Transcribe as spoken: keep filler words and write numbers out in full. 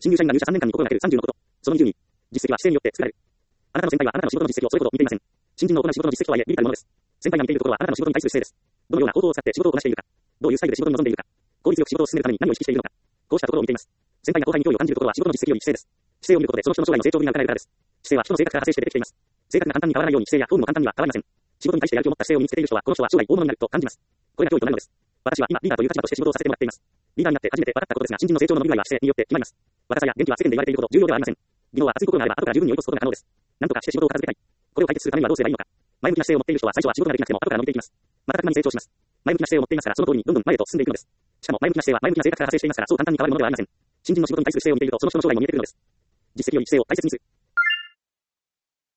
新入社員が入社さんねんかんに心がけるさんじゅうのこと。そのにじゅうに、実績は姿勢によって作られる。あなたの先輩はあなたの仕事の実績をそれほど見ていません。新人の行う仕事の実績とはいえ、微々たるものです。先輩が見ているところはあなたの仕事に対する姿勢です。どのような行動を使って仕事をこなしているか。どういうスタイルで仕事に臨んでいるか。効率よく仕事を進めるために何を意識しているのか。こうしたところを見ています。先輩が後輩に脅威を感じるところは仕事の実績より姿勢です。姿勢を見ることでその人の将来の成長ぶりが伺えるからです。姿勢は人の性格から派生して出てきています。性格が簡単に変わらないように姿勢やフォームも簡単には変わりません。仕事に対してやる気を持った姿勢を身につけている人は、この人は将来大物になると感じます。これが脅威となるのです。私は今リーダーという立場として仕事をさせてもらっています。リーダーになって初めて分かったことですが、新人の成長の伸び具合は姿勢によって決まります。若さや元気は世間で言われているほど重要ではありません。技能は熱い心があれば後から十分に追い越すことが可能です。何とかして仕事を片付けたい。これを解決するためにはどうすればいいのか。前向きな姿勢を持っている人は最初は仕事ができなくても後から伸びていきます。瞬く間に成長します。前向きな姿勢を持っていますからその通りにどんどん前へと進んでいくのです。しかも前向きな姿勢は前向きな性格から派生していますからそう簡単に変わるものではありません。新人の仕事に対する姿勢を見ているとその人の将来も見えてくるのです。実績より姿勢を大切にする。